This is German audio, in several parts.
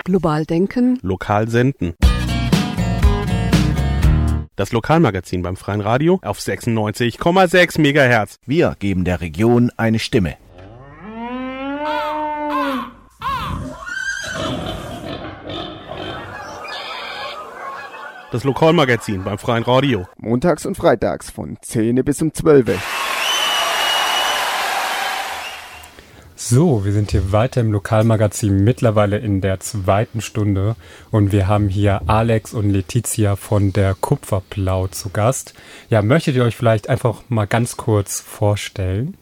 Global denken. Lokal senden. Das Lokalmagazin beim Freien Radio auf 96,6 MHz. Wir geben der Region eine Stimme. Das Lokalmagazin beim Freien Radio. Montags und freitags von 10 bis um 12. So, wir sind hier weiter im Lokalmagazin, mittlerweile in der 2. Stunde und wir haben hier Alex und Letizia von der Kupferblau zu Gast. Ja, möchtet ihr euch vielleicht einfach mal ganz kurz vorstellen?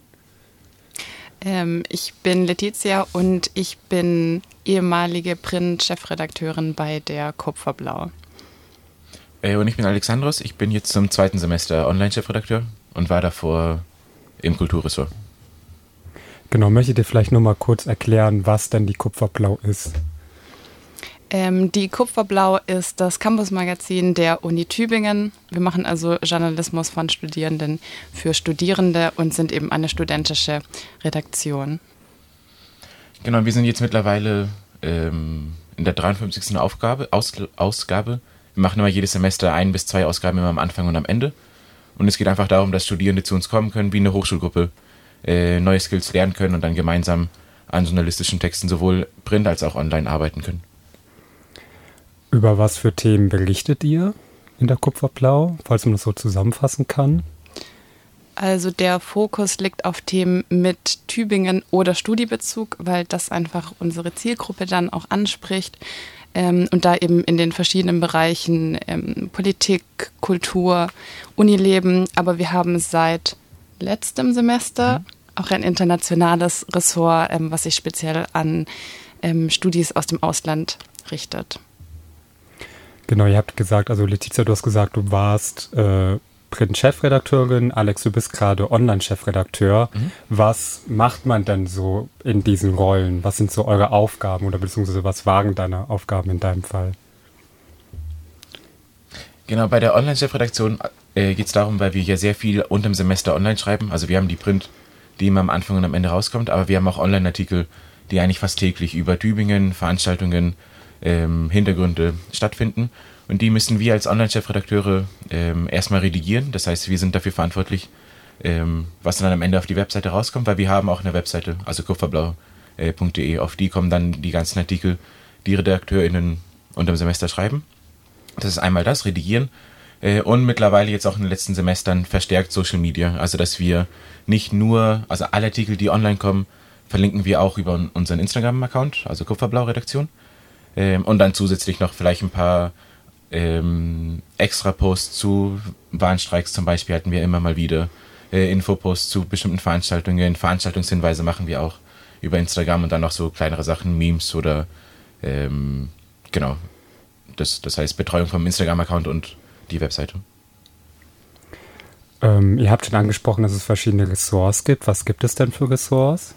Ich bin Letizia und ich bin ehemalige Print-Chefredakteurin bei der Kupferblau. Und ich bin Alexandros, ich bin jetzt zum 2. Semester Online-Chefredakteur und war davor im Kulturressort. Genau, möchtet ihr vielleicht nur mal kurz erklären, was denn die Kupferblau ist? Die Kupferblau ist das Campusmagazin der Uni Tübingen. Wir machen also Journalismus von Studierenden für Studierende und sind eben eine studentische Redaktion. Genau, wir sind jetzt mittlerweile in der 53. Ausgabe. Wir machen immer jedes Semester 1 bis 2 Ausgaben immer am Anfang und am Ende. Und es geht einfach darum, dass Studierende zu uns kommen können, wie eine Hochschulgruppe, neue Skills lernen können und dann gemeinsam an journalistischen Texten sowohl print als auch online arbeiten können. Über was für Themen berichtet ihr in der Kupferblau, falls man das so zusammenfassen kann? Also der Fokus liegt auf Themen mit Tübingen oder Studiebezug, weil das einfach unsere Zielgruppe dann auch anspricht. Und da eben in den verschiedenen Bereichen Politik, Kultur, Unileben. Aber wir haben seit letztem Semester auch ein internationales Ressort, was sich speziell an Studis aus dem Ausland richtet. Genau, ihr habt gesagt, also Letizia, du hast gesagt, du warst Print-Chefredakteurin, Alex, du bist gerade Online-Chefredakteur. Was macht man denn so in diesen Rollen? Was sind so eure Aufgaben oder beziehungsweise was waren deine Aufgaben in deinem Fall? Genau, bei der Online-Chefredaktion geht es darum, weil wir ja sehr viel unterm Semester online schreiben. Also wir haben die Print, die immer am Anfang und am Ende rauskommt, aber wir haben auch Online-Artikel, die eigentlich fast täglich über Tübingen, Veranstaltungen, Hintergründe stattfinden. Und die müssen wir als Online-Chefredakteure erstmal redigieren. Das heißt, wir sind dafür verantwortlich, was dann am Ende auf die Webseite rauskommt, weil wir haben auch eine Webseite, also kupferblau.de. Auf die kommen dann die ganzen Artikel, die RedakteurInnen unterm Semester schreiben. Das ist einmal das, Redigieren. Und mittlerweile jetzt auch in den letzten Semestern verstärkt Social Media. Also dass wir nicht nur, also alle Artikel, die online kommen, verlinken wir auch über unseren Instagram-Account, also Kupferblau-Redaktion. Und dann zusätzlich noch vielleicht ein paar extra Posts zu Warnstreiks zum Beispiel hatten wir immer mal wieder. Infoposts zu bestimmten Veranstaltungen, Veranstaltungshinweise machen wir auch über Instagram und dann noch so kleinere Sachen, Memes oder genau. Das heißt Betreuung vom Instagram-Account und die Webseite. Ihr habt schon angesprochen, dass es verschiedene Ressorts gibt. Was gibt es denn für Ressorts?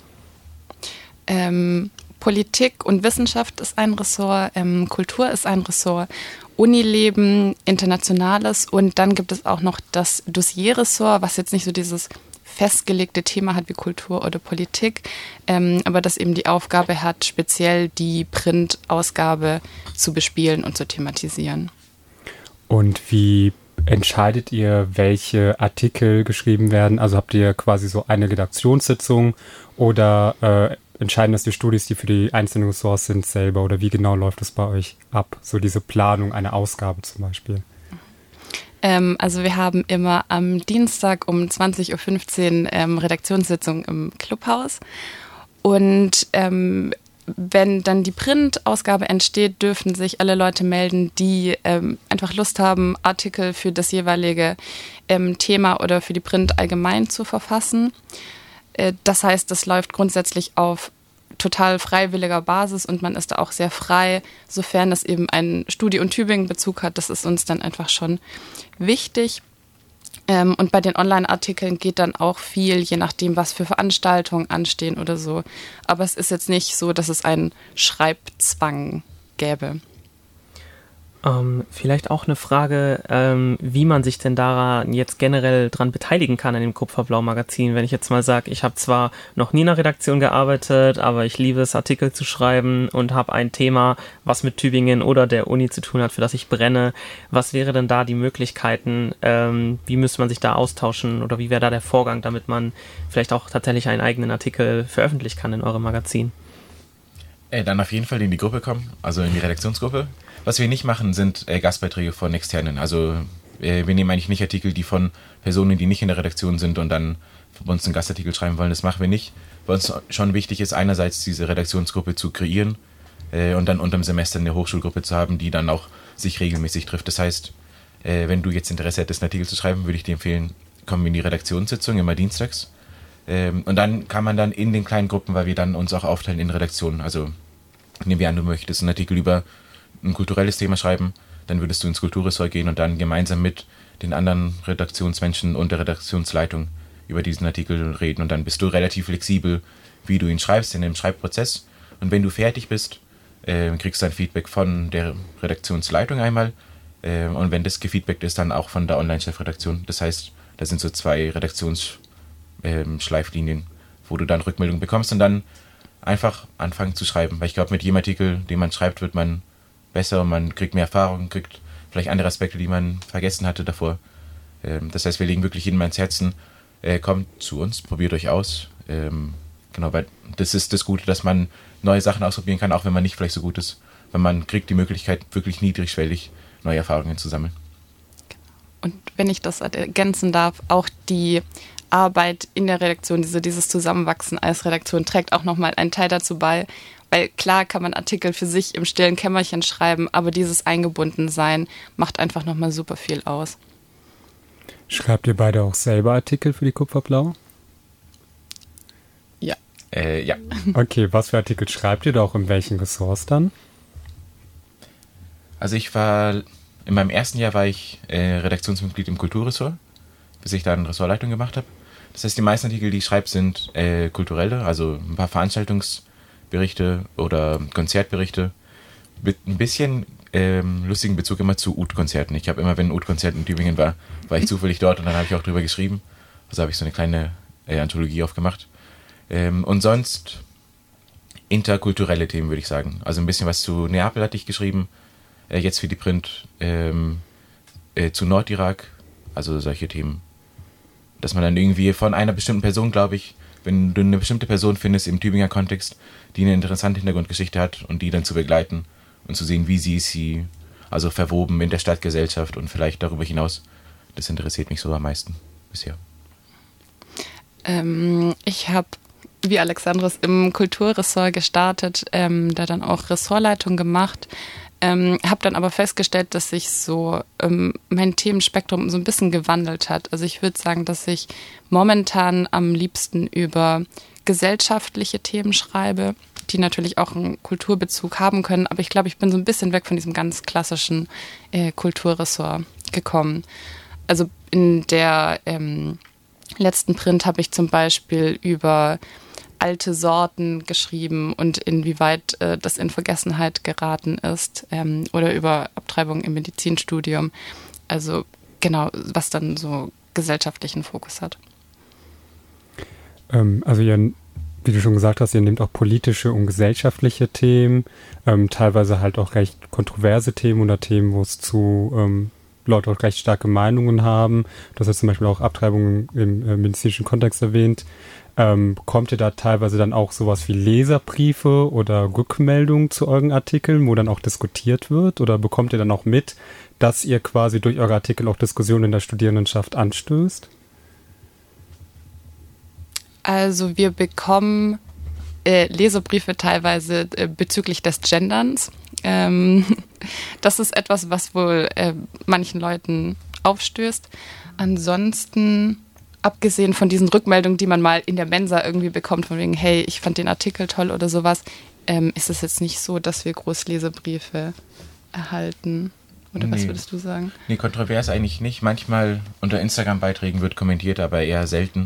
Politik und Wissenschaft ist ein Ressort, Kultur ist ein Ressort, Unileben, Internationales und dann gibt es auch noch das Dossierressort, was jetzt nicht so dieses festgelegte Thema hat wie Kultur oder Politik, aber das eben die Aufgabe hat, speziell die Print-Ausgabe zu bespielen und zu thematisieren. Und wie entscheidet ihr, welche Artikel geschrieben werden? Also habt ihr quasi so eine Redaktionssitzung oder entscheiden das die Studis, die für die einzelnen Ressorts sind, selber? Oder wie genau läuft das bei euch ab? So diese Planung einer Ausgabe zum Beispiel. Also wir haben immer am Dienstag um 20.15 Uhr Redaktionssitzung im Clubhaus. Und wenn dann die Print-Ausgabe entsteht, dürfen sich alle Leute melden, die einfach Lust haben, Artikel für das jeweilige Thema oder für die Print allgemein zu verfassen. Das heißt, das läuft grundsätzlich auf total freiwilliger Basis und man ist da auch sehr frei, sofern das eben einen Studi- und Tübingen-Bezug hat. Das ist uns dann einfach schon wichtig. Und bei den Online-Artikeln geht dann auch viel, je nachdem, was für Veranstaltungen anstehen oder so. Aber es ist jetzt nicht so, dass es einen Schreibzwang gäbe. Vielleicht auch eine Frage, wie man sich denn daran jetzt generell dran beteiligen kann an dem Kupferblau-Magazin. Wenn ich jetzt mal sage, ich habe zwar noch nie in einer Redaktion gearbeitet, aber ich liebe es, Artikel zu schreiben und habe ein Thema, was mit Tübingen oder der Uni zu tun hat, für das ich brenne. Was wäre denn da die Möglichkeiten? Wie müsste man sich da austauschen oder wie wäre da der Vorgang, damit man vielleicht auch tatsächlich einen eigenen Artikel veröffentlichen kann in eurem Magazin? Dann auf jeden Fall in die Gruppe kommen, also in die Redaktionsgruppe. Was wir nicht machen, sind Gastbeiträge von Externen. Also wir nehmen eigentlich nicht Artikel, die von Personen, die nicht in der Redaktion sind und dann für uns einen Gastartikel schreiben wollen. Das machen wir nicht. Bei uns schon wichtig ist, einerseits diese Redaktionsgruppe zu kreieren und dann unterm Semester eine Hochschulgruppe zu haben, die dann auch sich regelmäßig trifft. Das heißt, wenn du jetzt Interesse hättest, einen Artikel zu schreiben, würde ich dir empfehlen, komm in die Redaktionssitzung, immer dienstags. Und dann kann man dann in den kleinen Gruppen, weil wir dann uns auch aufteilen in Redaktionen. Also nehmen wir an, du möchtest einen Artikel über ein kulturelles Thema schreiben, dann würdest du ins Kulturressort gehen und dann gemeinsam mit den anderen Redaktionsmenschen und der Redaktionsleitung über diesen Artikel reden und dann bist du relativ flexibel, wie du ihn schreibst in dem Schreibprozess und wenn du fertig bist, kriegst du ein Feedback von der Redaktionsleitung einmal und wenn das gefeedbackt ist, dann auch von der Online-Chefredaktion. Das heißt, da sind so 2 Redaktionsschleiflinien, wo du dann Rückmeldung bekommst und dann einfach anfangen zu schreiben, weil ich glaube, mit jedem Artikel, den man schreibt, wird man besser und man kriegt mehr Erfahrung, kriegt vielleicht andere Aspekte, die man vergessen hatte davor. Das heißt, wir legen wirklich jedem ans Herzen, kommt zu uns, probiert euch aus. Genau, weil das ist das Gute, dass man neue Sachen ausprobieren kann, auch wenn man nicht vielleicht so gut ist. Weil man kriegt die Möglichkeit, wirklich niedrigschwellig neue Erfahrungen zu sammeln. Und wenn ich das ergänzen darf, auch die Arbeit in der Redaktion, dieses Zusammenwachsen als Redaktion trägt auch nochmal einen Teil dazu bei, weil klar kann man Artikel für sich im stillen Kämmerchen schreiben, aber dieses Eingebundensein macht einfach nochmal super viel aus. Schreibt ihr beide auch selber Artikel für die Kupferblau? Ja. Ja. Okay, was für Artikel schreibt ihr da auch in welchen Ressorts dann? Also in meinem ersten Jahr war ich Redaktionsmitglied im Kulturressort, bis ich dann Ressortleitung gemacht habe. Das heißt, die meisten Artikel, die ich schreibe, sind kulturelle, also ein paar Veranstaltungsberichte oder Konzertberichte mit ein bisschen lustigen Bezug immer zu Ud-Konzerten. Ich habe immer, wenn ein Ud-Konzert in Tübingen war ich zufällig dort und dann habe ich auch drüber geschrieben. Also habe ich so eine kleine Anthologie aufgemacht. Und sonst interkulturelle Themen, würde ich sagen. Also ein bisschen was zu Neapel hatte ich geschrieben, jetzt für die Print, zu Nordirak, also solche Themen. Dass man dann irgendwie von einer bestimmten Person, glaube ich, wenn du eine bestimmte Person findest im Tübinger Kontext, die eine interessante Hintergrundgeschichte hat und die dann zu begleiten und zu sehen, wie sie also verwoben in der Stadtgesellschaft und vielleicht darüber hinaus, das interessiert mich so am meisten bisher. Ich habe, wie Alexandros, im Kulturressort gestartet, da dann auch Ressortleitung gemacht. Habe dann aber festgestellt, dass sich so mein Themenspektrum so ein bisschen gewandelt hat. Also ich würde sagen, dass ich momentan am liebsten über gesellschaftliche Themen schreibe, die natürlich auch einen Kulturbezug haben können. Aber ich glaube, ich bin so ein bisschen weg von diesem ganz klassischen Kulturressort gekommen. Also in der letzten Print habe ich zum Beispiel über alte Sorten geschrieben und inwieweit das in Vergessenheit geraten ist oder über Abtreibung im Medizinstudium. Also genau, was dann so gesellschaftlichen Fokus hat. Also ihr, wie du schon gesagt hast, ihr nehmt auch politische und gesellschaftliche Themen, teilweise halt auch recht kontroverse Themen oder Themen, wo es zu Leute auch recht starke Meinungen haben. Du hast jetzt zum Beispiel auch Abtreibung im medizinischen Kontext erwähnt. Bekommt ihr da teilweise dann auch sowas wie Leserbriefe oder Rückmeldungen zu euren Artikeln, wo dann auch diskutiert wird? Oder bekommt ihr dann auch mit, dass ihr quasi durch eure Artikel auch Diskussionen in der Studierendenschaft anstößt? Also wir bekommen Leserbriefe teilweise bezüglich des Genderns. Das ist etwas, was wohl manchen Leuten aufstößt. Ansonsten, abgesehen von diesen Rückmeldungen, die man mal in der Mensa irgendwie bekommt, von wegen, hey, ich fand den Artikel toll oder sowas, ist es jetzt nicht so, dass wir groß Leserbriefe erhalten. Oder was würdest du sagen? Nee, kontrovers eigentlich nicht. Manchmal unter Instagram-Beiträgen wird kommentiert, aber eher selten.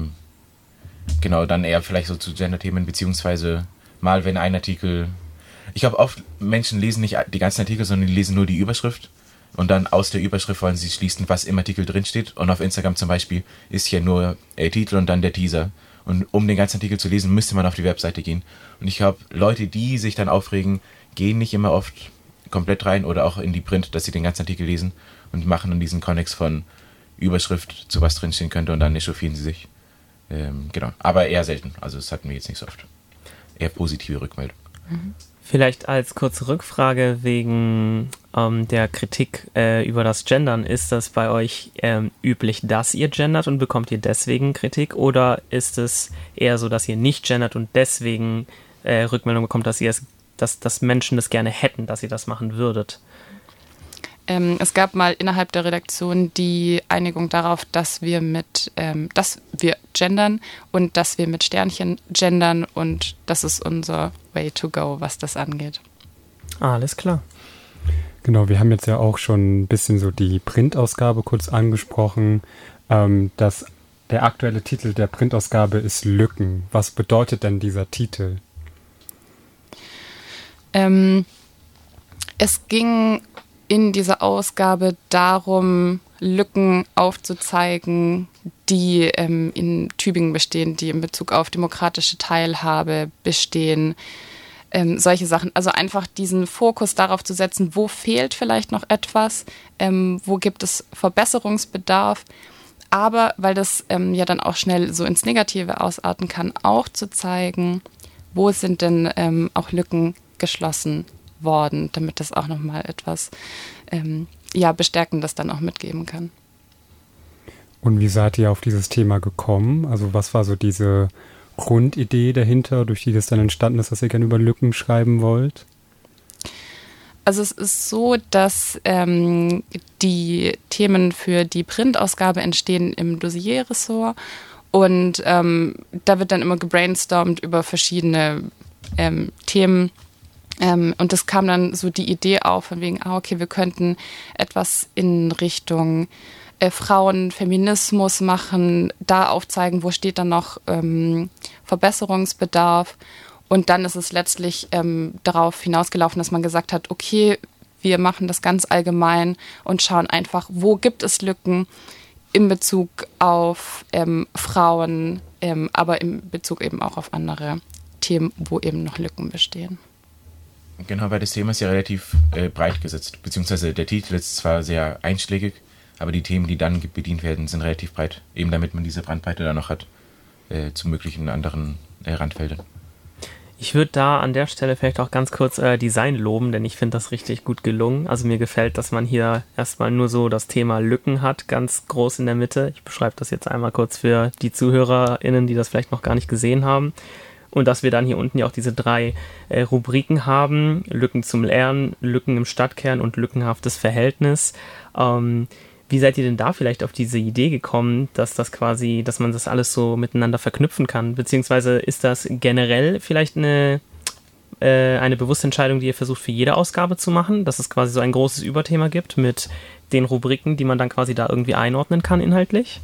Genau, dann eher vielleicht so zu Gender-Themen, beziehungsweise mal, wenn ein Artikel Ich glaube, oft Menschen lesen nicht die ganzen Artikel, sondern die lesen nur die Überschrift. Und dann aus der Überschrift wollen sie schließen, was im Artikel drinsteht. Und auf Instagram zum Beispiel ist ja nur Titel und dann der Teaser. Und um den ganzen Artikel zu lesen, müsste man auf die Webseite gehen. Und ich glaube, Leute, die sich dann aufregen, gehen nicht immer oft komplett rein oder auch in die Print, dass sie den ganzen Artikel lesen und machen dann diesen Konnex von Überschrift zu was drinstehen könnte und dann echauffieren sie sich. Genau. Aber eher selten. Also das hatten wir jetzt nicht so oft. Eher positive Rückmeldung. Vielleicht als kurze Rückfrage wegen der Kritik über das Gendern. Ist das bei euch üblich, dass ihr gendert und bekommt ihr deswegen Kritik? Oder ist es eher so, dass ihr nicht gendert und deswegen Rückmeldung bekommt, dass Menschen das gerne hätten, dass ihr das machen würdet? Es gab mal innerhalb der Redaktion die Einigung darauf, dass wir gendern und dass wir mit Sternchen gendern und das ist unser Way to go, was das angeht. Alles klar. Genau, wir haben jetzt ja auch schon ein bisschen so die Printausgabe kurz angesprochen. Dass der aktuelle Titel der Printausgabe ist Lücken. Was bedeutet denn dieser Titel? Es ging in dieser Ausgabe darum, Lücken aufzuzeigen, die in Tübingen bestehen, die in Bezug auf demokratische Teilhabe bestehen, solche Sachen. Also einfach diesen Fokus darauf zu setzen, wo fehlt vielleicht noch etwas, wo gibt es Verbesserungsbedarf, aber weil das ja dann auch schnell so ins Negative ausarten kann, auch zu zeigen, wo sind denn auch Lücken geschlossen worden, damit das auch nochmal etwas Bestärkendes dann auch mitgeben kann. Und wie seid ihr auf dieses Thema gekommen? Also was war so diese Grundidee dahinter, durch die das dann entstanden ist, dass ihr gerne über Lücken schreiben wollt? Also es ist so, dass die Themen für die Printausgabe entstehen im Dossierressort und da wird dann immer gebrainstormt über verschiedene Themen. Und das kam dann so die Idee auf, von wegen, okay, wir könnten etwas in Richtung Frauenfeminismus machen, da aufzeigen, wo steht dann noch Verbesserungsbedarf. Und dann ist es letztlich darauf hinausgelaufen, dass man gesagt hat, okay, wir machen das ganz allgemein und schauen einfach, wo gibt es Lücken in Bezug auf Frauen, aber in Bezug eben auch auf andere Themen, wo eben noch Lücken bestehen. Genau, weil das Thema ist ja relativ breit gesetzt, beziehungsweise der Titel ist zwar sehr einschlägig, aber die Themen, die dann bedient werden, sind relativ breit, eben damit man diese Bandbreite dann noch hat zu möglichen anderen Randfeldern. Ich würde da an der Stelle vielleicht auch ganz kurz Design loben, denn ich finde das richtig gut gelungen. Also mir gefällt, dass man hier erstmal nur so das Thema Lücken hat, ganz groß in der Mitte. Ich beschreibe das jetzt einmal kurz für die ZuhörerInnen, die das vielleicht noch gar nicht gesehen haben. Und dass wir dann hier unten ja auch diese 3 Rubriken haben. Lücken zum Lernen, Lücken im Stadtkern und lückenhaftes Verhältnis. Wie seid ihr denn da vielleicht auf diese Idee gekommen, dass man das alles so miteinander verknüpfen kann? Beziehungsweise ist das generell vielleicht eine bewusste Entscheidung, die ihr versucht für jede Ausgabe zu machen, dass es quasi so ein großes Überthema gibt mit den Rubriken, die man dann quasi da irgendwie einordnen kann inhaltlich?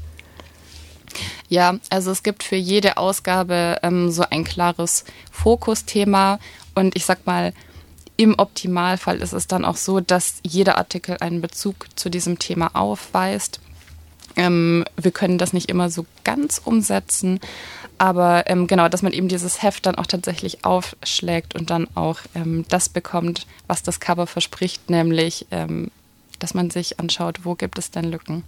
Ja, also es gibt für jede Ausgabe so ein klares Fokusthema und ich sag mal, im Optimalfall ist es dann auch so, dass jeder Artikel einen Bezug zu diesem Thema aufweist. Wir können das nicht immer so ganz umsetzen, aber genau, dass man eben dieses Heft dann auch tatsächlich aufschlägt und dann auch das bekommt, was das Cover verspricht, nämlich, dass man sich anschaut, wo gibt es denn Lücken.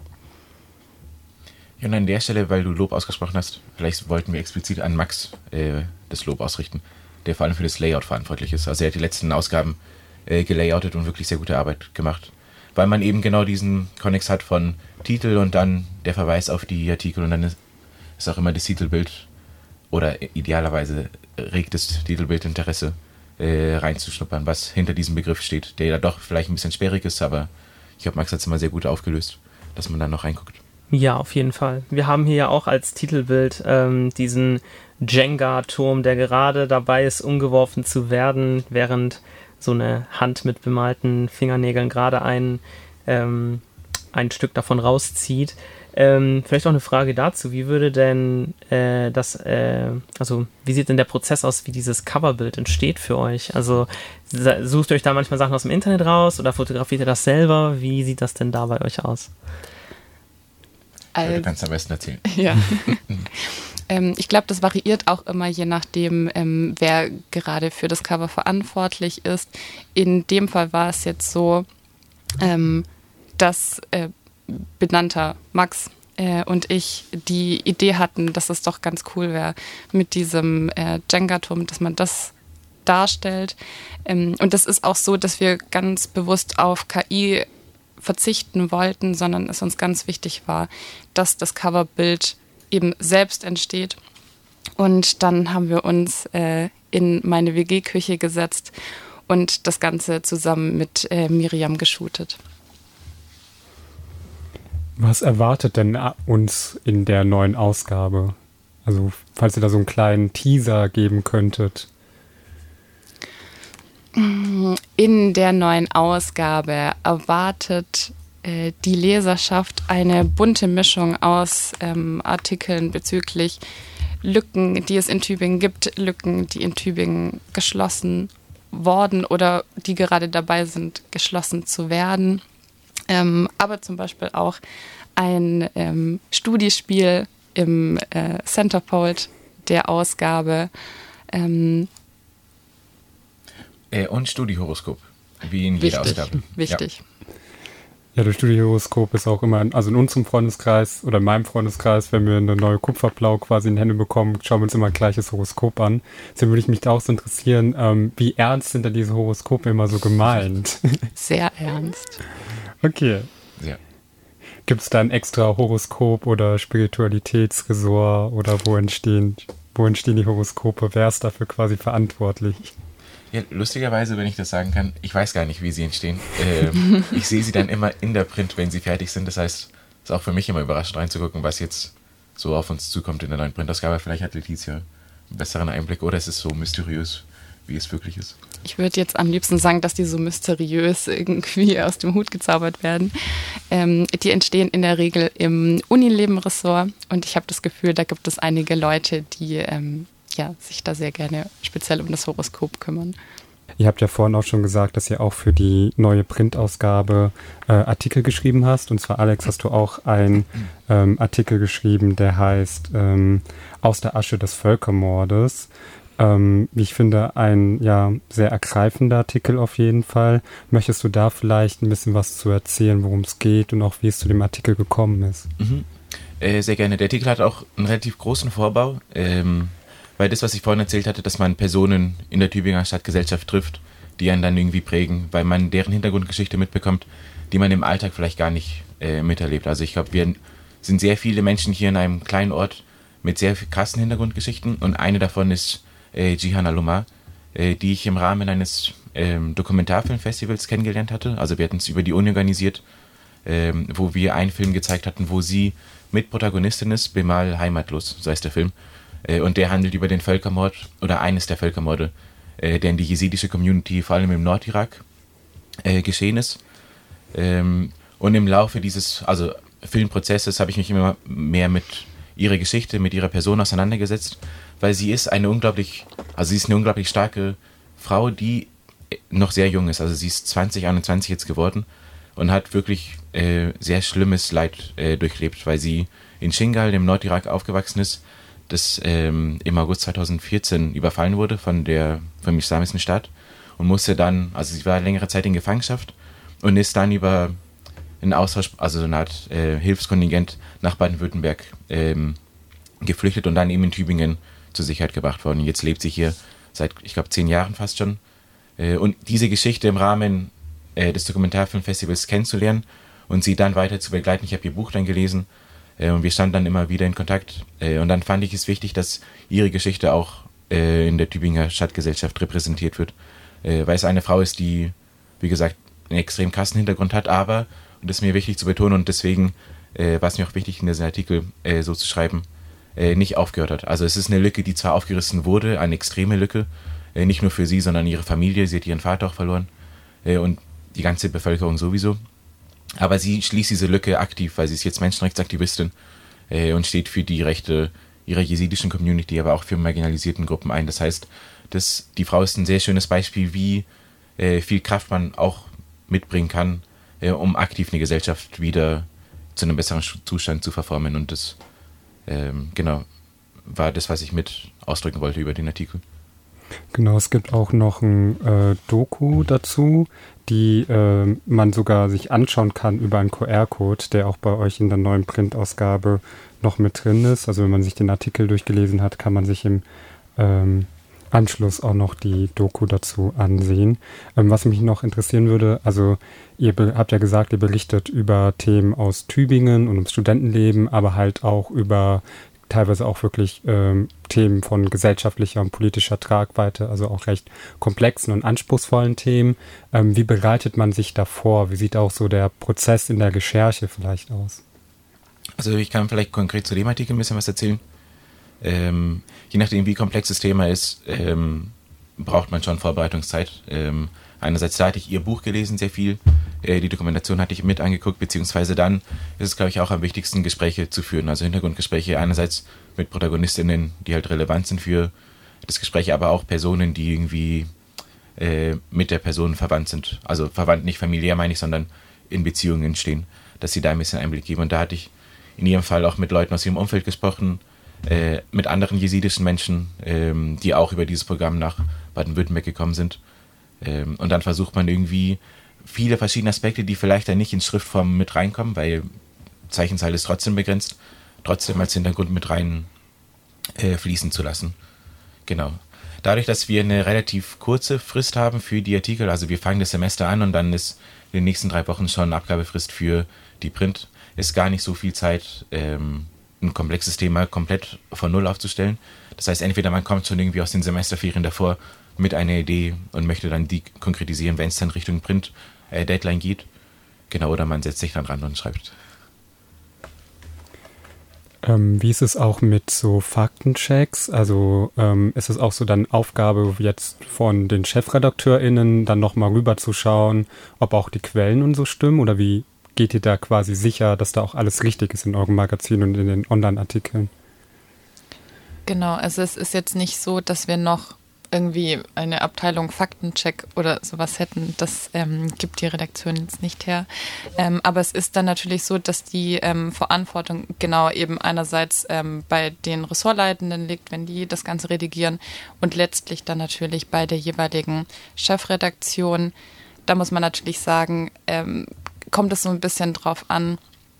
Ja, und an der Stelle, weil du Lob ausgesprochen hast, vielleicht wollten wir explizit an Max das Lob ausrichten, der vor allem für das Layout verantwortlich ist. Also er hat die letzten Ausgaben gelayoutet und wirklich sehr gute Arbeit gemacht. Weil man eben genau diesen Konnex hat von Titel und dann der Verweis auf die Artikel und dann ist auch immer das Titelbild oder idealerweise regt das Titelbild Interesse reinzuschnuppern, was hinter diesem Begriff steht, der ja doch vielleicht ein bisschen sperrig ist, aber ich glaube, Max hat es immer sehr gut aufgelöst, dass man dann noch reinguckt. Ja, auf jeden Fall. Wir haben hier ja auch als Titelbild diesen Jenga-Turm, der gerade dabei ist, umgeworfen zu werden, während so eine Hand mit bemalten Fingernägeln gerade ein Stück davon rauszieht. Vielleicht auch eine Frage dazu. Wie würde denn wie sieht denn der Prozess aus, wie dieses Coverbild entsteht für euch? Also sucht ihr euch da manchmal Sachen aus dem Internet raus oder fotografiert ihr das selber? Wie sieht das denn da bei euch aus? Du kannst am besten erzählen. Ja. Ich glaube, das variiert auch immer, je nachdem, wer gerade für das Cover verantwortlich ist. In dem Fall war es jetzt so, dass benannter Max und ich die Idee hatten, dass es doch ganz cool wäre mit diesem Jenga-Turm, dass man das darstellt. Und das ist auch so, dass wir ganz bewusst auf KI verzichten wollten, sondern es uns ganz wichtig war, dass das Coverbild eben selbst entsteht. Und dann haben wir uns in meine WG-Küche gesetzt und das Ganze zusammen mit Miriam geshootet. Was erwartet denn uns in der neuen Ausgabe? Also, falls ihr da so einen kleinen Teaser geben könntet. In der neuen Ausgabe erwartet die Leserschaft eine bunte Mischung aus Artikeln bezüglich Lücken, die es in Tübingen gibt, Lücken, die in Tübingen geschlossen worden oder die gerade dabei sind, geschlossen zu werden. Aber zum Beispiel auch ein Studiespiel im Centerfold der Ausgabe. Und Studiehoroskop, wie in jeder Ausgabe. Wichtig. Ja, das Studiehoroskop ist auch immer, also in unserem Freundeskreis oder in meinem Freundeskreis, wenn wir eine neue Kupferblau quasi in die Hände bekommen, schauen wir uns immer ein gleiches Horoskop an. Deswegen würde ich mich da auch so interessieren, wie ernst sind denn diese Horoskope immer so gemeint? Sehr ernst. Okay. Ja. Gibt es da ein extra Horoskop oder Spiritualitätsresort oder wo entstehen die Horoskope? Wer ist dafür quasi verantwortlich? Ja, lustigerweise, wenn ich das sagen kann, ich weiß gar nicht, wie sie entstehen. Ich sehe sie dann immer in der Print, wenn sie fertig sind. Das heißt, es ist auch für mich immer überraschend reinzugucken, was jetzt so auf uns zukommt in der neuen Printausgabe. Vielleicht hat Letizia einen besseren Einblick oder es ist so mysteriös, wie es wirklich ist. Ich würde jetzt am liebsten sagen, dass die so mysteriös irgendwie aus dem Hut gezaubert werden. Die entstehen in der Regel im Unileben-Ressort und ich habe das Gefühl, da gibt es einige Leute, die sich da sehr gerne speziell um das Horoskop kümmern. Ihr habt ja vorhin auch schon gesagt, dass ihr auch für die neue Printausgabe Artikel geschrieben hast. Und zwar, Alex, hast du auch einen Artikel geschrieben, der heißt Aus der Asche des Völkermordes. Wie ich finde, ein sehr ergreifender Artikel auf jeden Fall. Möchtest du da vielleicht ein bisschen was zu erzählen, worum es geht und auch wie es zu dem Artikel gekommen ist? Sehr gerne. Der Artikel hat auch einen relativ großen Vorbau. Weil das, was ich vorhin erzählt hatte, dass man Personen in der Tübinger Stadtgesellschaft trifft, die einen dann irgendwie prägen, weil man deren Hintergrundgeschichte mitbekommt, die man im Alltag vielleicht gar nicht miterlebt. Also ich glaube, wir sind sehr viele Menschen hier in einem kleinen Ort mit sehr krassen Hintergrundgeschichten und eine davon ist Jihan Alomar, die ich im Rahmen eines Dokumentarfilmfestivals kennengelernt hatte. Also wir hatten es über die Uni organisiert, wo wir einen Film gezeigt hatten, wo sie Mitprotagonistin ist, Bemal Heimatlos, so heißt der Film. Und der handelt über den Völkermord oder eines der Völkermorde, der in die jesidische Community vor allem im Nordirak geschehen ist. Und im Laufe dieses Filmprozesses habe ich mich immer mehr mit ihrer Geschichte, mit ihrer Person auseinandergesetzt, weil sie ist eine unglaublich starke Frau, die noch sehr jung ist. Also sie ist 21 jetzt geworden und hat wirklich sehr schlimmes Leid durchlebt, weil sie in Shingal, im Nordirak, aufgewachsen ist, das im August 2014 überfallen wurde vom Islamischen Staat und musste dann, also sie war längere Zeit in Gefangenschaft und ist dann über einen Austausch, also so eine Art Hilfskontingent nach Baden-Württemberg geflüchtet und dann eben in Tübingen zur Sicherheit gebracht worden. Und jetzt lebt sie hier seit, ich glaube, 10 Jahren fast schon. Und diese Geschichte im Rahmen des Dokumentarfilmfestivals kennenzulernen und sie dann weiter zu begleiten. Ich habe ihr Buch dann gelesen. Und wir standen dann immer wieder in Kontakt. Und dann fand ich es wichtig, dass ihre Geschichte auch in der Tübinger Stadtgesellschaft repräsentiert wird. Weil es eine Frau ist, die, wie gesagt, einen extrem krassen Hintergrund hat, aber, und das ist mir wichtig zu betonen, und deswegen war es mir auch wichtig, in diesem Artikel so zu schreiben, nicht aufgehört hat. Also es ist eine Lücke, die zwar aufgerissen wurde, eine extreme Lücke, nicht nur für sie, sondern ihre Familie. Sie hat ihren Vater auch verloren und die ganze Bevölkerung sowieso. Aber sie schließt diese Lücke aktiv, weil sie ist jetzt Menschenrechtsaktivistin und steht für die Rechte ihrer jesidischen Community, aber auch für marginalisierten Gruppen ein. Das heißt, die Frau ist ein sehr schönes Beispiel, wie viel Kraft man auch mitbringen kann, um aktiv eine Gesellschaft wieder zu einem besseren Zustand zu verformen. Und das genau war das, was ich mit ausdrücken wollte über den Artikel. Genau, es gibt auch noch ein Doku dazu, die man sogar sich anschauen kann über einen QR-Code, der auch bei euch in der neuen Printausgabe noch mit drin ist. Also wenn man sich den Artikel durchgelesen hat, kann man sich im Anschluss auch noch die Doku dazu ansehen. Was mich noch interessieren würde, also ihr habt ja gesagt, ihr berichtet über Themen aus Tübingen und ums Studentenleben, aber halt auch über teilweise auch wirklich Themen von gesellschaftlicher und politischer Tragweite, also auch recht komplexen und anspruchsvollen Themen. Wie bereitet man sich da vor? Wie sieht auch so der Prozess in der Recherche vielleicht aus? Also ich kann vielleicht konkret zu dem Artikel ein bisschen was erzählen. Je nachdem, wie komplex das Thema ist, braucht man schon Vorbereitungszeit. Einerseits, da hatte ich ihr Buch gelesen, sehr viel. Die Dokumentation hatte ich mit angeguckt, beziehungsweise dann ist es, glaube ich, auch am wichtigsten, Gespräche zu führen. Also Hintergrundgespräche einerseits mit Protagonistinnen, die halt relevant sind für das Gespräch, aber auch Personen, die irgendwie mit der Person verwandt sind. Also verwandt nicht familiär, meine ich, sondern in Beziehungen stehen, dass sie da ein bisschen Einblick geben. Und da hatte ich in ihrem Fall auch mit Leuten aus ihrem Umfeld gesprochen, mit anderen jesidischen Menschen, die auch über dieses Programm nach Baden-Württemberg gekommen sind. Und dann versucht man irgendwie viele verschiedene Aspekte, die vielleicht dann nicht in Schriftform mit reinkommen, weil Zeichenzahl ist trotzdem begrenzt, trotzdem als Hintergrund mit rein fließen zu lassen. Genau. Dadurch, dass wir eine relativ kurze Frist haben für die Artikel, also wir fangen das Semester an und dann ist in den nächsten 3 Wochen schon Abgabefrist für die Print, ist gar nicht so viel Zeit, ein komplexes Thema komplett von Null aufzustellen. Das heißt, entweder man kommt schon irgendwie aus den Semesterferien davor mit einer Idee und möchte dann die konkretisieren, wenn es dann Richtung Print-Deadline geht. Genau, oder man setzt sich dann ran und schreibt. Wie ist es auch mit so Faktenchecks? Also ist es auch so dann Aufgabe jetzt von den ChefredakteurInnen, dann nochmal rüberzuschauen, ob auch die Quellen und so stimmen? Oder wie geht ihr da quasi sicher, dass da auch alles richtig ist in eurem Magazin und in den Online-Artikeln? Genau, also es ist jetzt nicht so, dass wir noch irgendwie eine Abteilung Faktencheck oder sowas hätten. Das gibt die Redaktion jetzt nicht her. Aber es ist dann natürlich so, dass die Verantwortung genau eben einerseits bei den Ressortleitenden liegt, wenn die das Ganze redigieren, und letztlich dann natürlich bei der jeweiligen Chefredaktion. Da muss man natürlich sagen, kommt es so ein bisschen drauf an,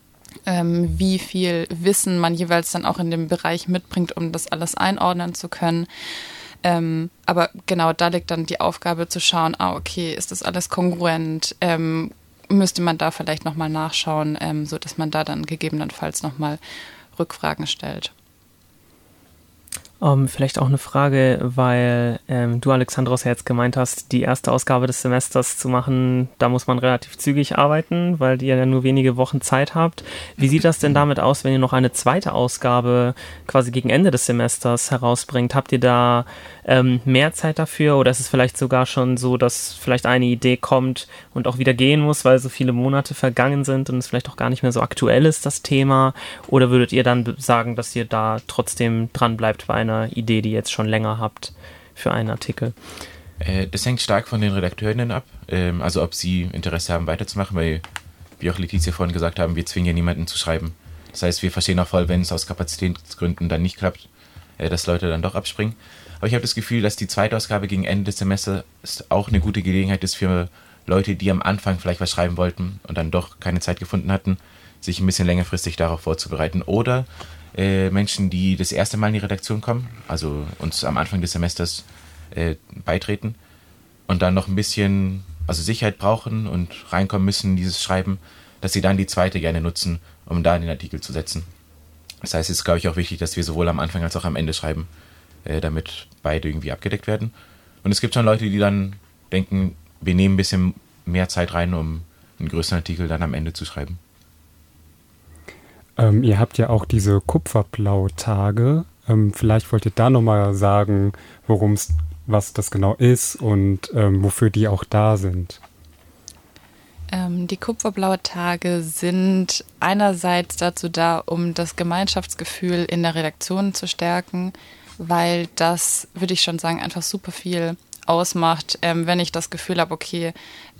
wie viel Wissen man jeweils dann auch in dem Bereich mitbringt, um das alles einordnen zu können. Aber genau, da liegt dann die Aufgabe zu schauen, okay, ist das alles kongruent? Müsste man da vielleicht nochmal nachschauen, sodass man da dann gegebenenfalls nochmal Rückfragen stellt. Vielleicht auch eine Frage, weil du, Alexandros, ja jetzt gemeint hast, die erste Ausgabe des Semesters zu machen, da muss man relativ zügig arbeiten, weil ihr ja nur wenige Wochen Zeit habt. Wie sieht das denn damit aus, wenn ihr noch eine zweite Ausgabe quasi gegen Ende des Semesters herausbringt? Habt ihr da mehr Zeit dafür, oder ist es vielleicht sogar schon so, dass vielleicht eine Idee kommt und auch wieder gehen muss, weil so viele Monate vergangen sind und es vielleicht auch gar nicht mehr so aktuell ist, das Thema? Oder würdet ihr dann sagen, dass ihr da trotzdem dran bleibt bei einer Idee, die ihr jetzt schon länger habt für einen Artikel? Das hängt stark von den Redakteurinnen ab, also ob sie Interesse haben weiterzumachen, weil, wie auch Letizia vorhin gesagt haben, wir zwingen ja niemanden zu schreiben. Das heißt, wir verstehen auch voll, wenn es aus Kapazitätsgründen dann nicht klappt, dass Leute dann doch abspringen. Aber ich habe das Gefühl, dass die zweite Ausgabe gegen Ende des Semesters auch eine gute Gelegenheit ist für Leute, die am Anfang vielleicht was schreiben wollten und dann doch keine Zeit gefunden hatten, sich ein bisschen längerfristig darauf vorzubereiten. Oder Menschen, die das erste Mal in die Redaktion kommen, also uns am Anfang des Semesters beitreten und dann noch ein bisschen Sicherheit brauchen und reinkommen müssen in dieses Schreiben, dass sie dann die zweite gerne nutzen, um da den Artikel zu setzen. Das heißt, es ist, glaube ich, auch wichtig, dass wir sowohl am Anfang als auch am Ende schreiben, damit beide irgendwie abgedeckt werden. Und es gibt schon Leute, die dann denken, wir nehmen ein bisschen mehr Zeit rein, um einen größeren Artikel dann am Ende zu schreiben. Ihr habt ja auch diese Kupferblau-Tage. Vielleicht wollt ihr da nochmal sagen, was das genau ist und wofür die auch da sind. Die Kupferblaue Tage sind einerseits dazu da, um das Gemeinschaftsgefühl in der Redaktion zu stärken, weil das, würde ich schon sagen, einfach super viel ausmacht, wenn ich das Gefühl habe, okay,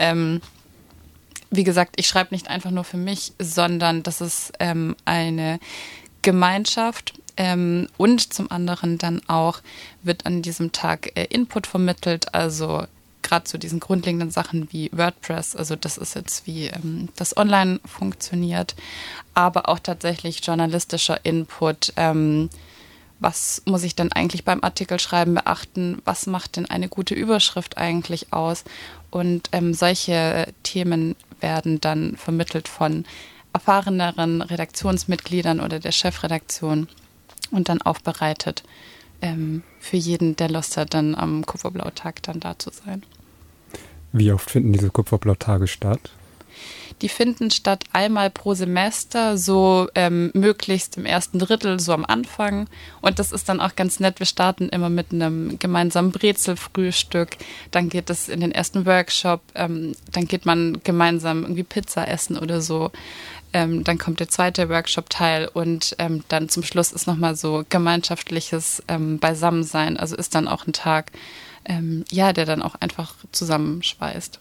wie gesagt, ich schreibe nicht einfach nur für mich, sondern das ist eine Gemeinschaft und zum anderen dann auch wird an diesem Tag Input vermittelt, also gerade zu diesen grundlegenden Sachen wie WordPress, also das ist jetzt wie das online funktioniert, aber auch tatsächlich journalistischer Input. Was muss ich denn eigentlich beim Artikelschreiben beachten? Was macht denn eine gute Überschrift eigentlich aus? Und solche Themen werden dann vermittelt von erfahreneren Redaktionsmitgliedern oder der Chefredaktion und dann aufbereitet für jeden, der Lust hat, dann am Kupferblautag dann da zu sein. Wie oft finden diese Kupferblautage statt? Die finden statt einmal pro Semester, so möglichst im ersten Drittel, so am Anfang. Und das ist dann auch ganz nett. Wir starten immer mit einem gemeinsamen Brezelfrühstück. Dann geht es in den ersten Workshop. Dann geht man gemeinsam irgendwie Pizza essen oder so. Dann kommt der zweite Workshop-Teil und dann zum Schluss ist nochmal so gemeinschaftliches Beisammensein. Also ist dann auch ein Tag, der dann auch einfach zusammenschweißt.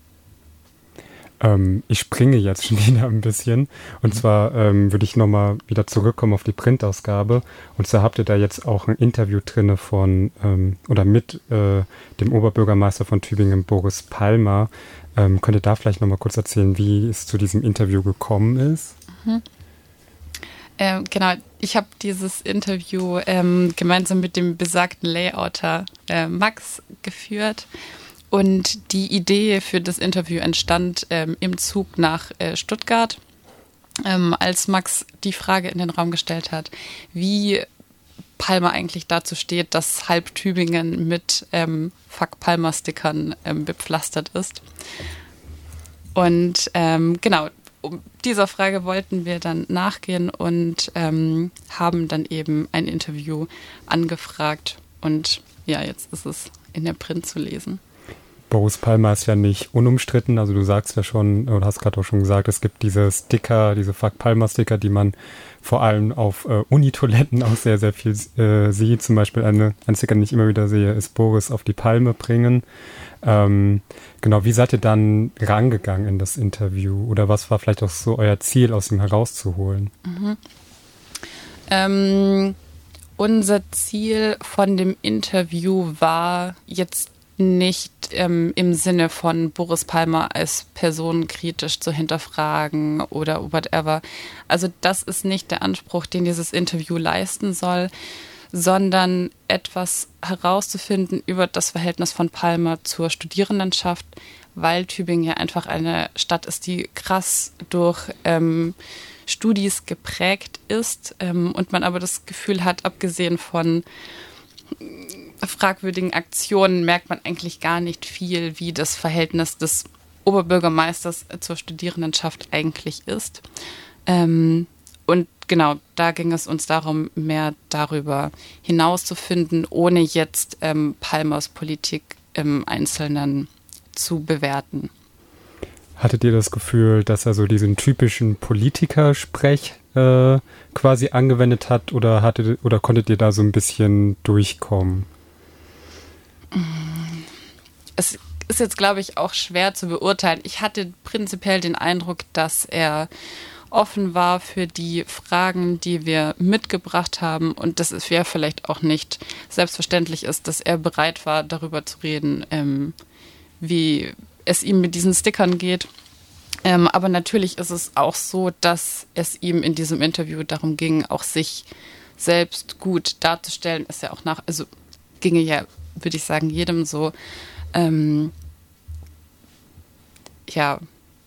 Ich springe jetzt schon wieder ein bisschen. Und zwar würde ich nochmal wieder zurückkommen auf die Printausgabe. Und zwar habt ihr da jetzt auch ein Interview drinne von oder mit dem Oberbürgermeister von Tübingen, Boris Palmer. Könnt ihr da vielleicht nochmal kurz erzählen, wie es zu diesem Interview gekommen ist? Genau, ich habe dieses Interview gemeinsam mit dem besagten Layouter Max geführt. Und die Idee für das Interview entstand im Zug nach Stuttgart, als Max die Frage in den Raum gestellt hat, wie Palmer eigentlich dazu steht, dass halb Tübingen mit Fuck Palmer-Stickern bepflastert ist. Und genau, um dieser Frage wollten wir dann nachgehen und haben dann eben ein Interview angefragt. Und ja, jetzt ist es in der Print zu lesen. Boris Palmer ist ja nicht unumstritten, also du sagst ja schon, oder hast gerade auch schon gesagt, es gibt diese Sticker, diese Fuck Palmer Sticker, die man vor allem auf Unitoiletten auch sehr, sehr viel sieht. Zum Beispiel ein Sticker, den ich immer wieder sehe, ist Boris auf die Palme bringen. Genau, wie seid ihr dann rangegangen in das Interview? Oder was war vielleicht auch so euer Ziel, aus ihm herauszuholen? Unser Ziel von dem Interview war jetzt nicht im Sinne von Boris Palmer als Person kritisch zu hinterfragen oder whatever. Also das ist nicht der Anspruch, den dieses Interview leisten soll, sondern etwas herauszufinden über das Verhältnis von Palmer zur Studierendenschaft, weil Tübingen ja einfach eine Stadt ist, die krass durch Studis geprägt ist und man aber das Gefühl hat, abgesehen von fragwürdigen Aktionen merkt man eigentlich gar nicht viel, wie das Verhältnis des Oberbürgermeisters zur Studierendenschaft eigentlich ist. Und genau, da ging es uns darum, mehr darüber hinauszufinden, ohne jetzt Palmers Politik im Einzelnen zu bewerten. Hattet ihr das Gefühl, dass er so diesen typischen Politikersprech quasi angewendet hat oder konntet ihr da so ein bisschen durchkommen? Es ist jetzt, glaube ich, auch schwer zu beurteilen. Ich hatte prinzipiell den Eindruck, dass er offen war für die Fragen, die wir mitgebracht haben und dass es ja vielleicht auch nicht selbstverständlich ist, dass er bereit war, darüber zu reden, wie es ihm mit diesen Stickern geht. Aber natürlich ist es auch so, dass es ihm in diesem Interview darum ging, auch sich selbst gut darzustellen. Ist ja auch also ginge ja, würde ich sagen, jedem so. Ja.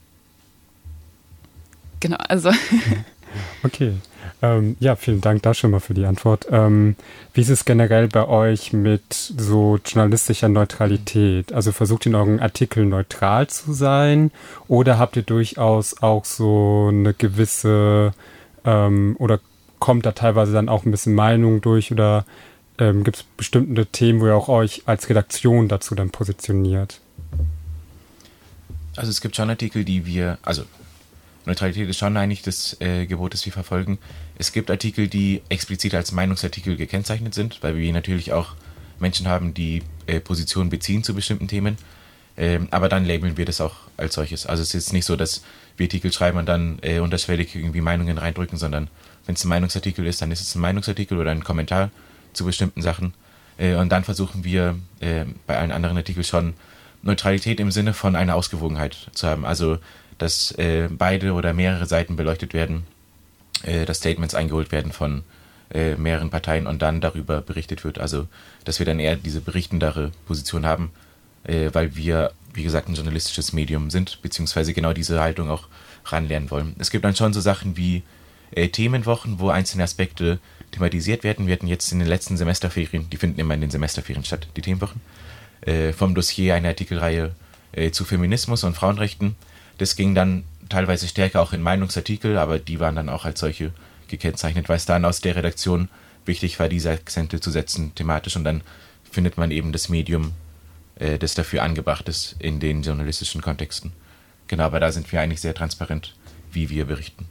Genau, also. Okay. Ja, vielen Dank da schon mal für die Antwort. Wie ist es generell bei euch mit so journalistischer Neutralität? Also versucht ihr in euren Artikeln neutral zu sein oder habt ihr durchaus auch so eine gewisse oder kommt da teilweise dann auch ein bisschen Meinung durch oder gibt es bestimmte Themen, wo ihr auch euch als Redaktion dazu dann positioniert? Also es gibt schon Artikel, Neutralität ist schon eigentlich das Gebot, das wir verfolgen. Es gibt Artikel, die explizit als Meinungsartikel gekennzeichnet sind, weil wir natürlich auch Menschen haben, die Positionen beziehen zu bestimmten Themen. Aber dann labeln wir das auch als solches. Also es ist jetzt nicht so, dass wir Artikel schreiben und dann unterschwellig irgendwie Meinungen reindrücken, sondern wenn es ein Meinungsartikel ist, dann ist es ein Meinungsartikel oder ein Kommentar zu bestimmten Sachen. Und dann versuchen wir bei allen anderen Artikeln schon Neutralität im Sinne von einer Ausgewogenheit zu haben. Also dass beide oder mehrere Seiten beleuchtet werden, dass Statements eingeholt werden von mehreren Parteien und dann darüber berichtet wird. Also dass wir dann eher diese berichtendere Position haben, weil wir, wie gesagt, ein journalistisches Medium sind, beziehungsweise genau diese Haltung auch ranlernen wollen. Es gibt dann schon so Sachen wie Themenwochen, wo einzelne Aspekte thematisiert werden. Wir hatten jetzt in den letzten Semesterferien, die finden immer in den Semesterferien statt, die Themenwochen, vom Dossier eine Artikelreihe zu Feminismus und Frauenrechten. Das ging dann teilweise stärker auch in Meinungsartikel, aber die waren dann auch als solche gekennzeichnet, weil es dann aus der Redaktion wichtig war, diese Akzente zu setzen thematisch, und dann findet man eben das Medium, das dafür angebracht ist in den journalistischen Kontexten. Genau, aber da sind wir eigentlich sehr transparent, wie wir berichten.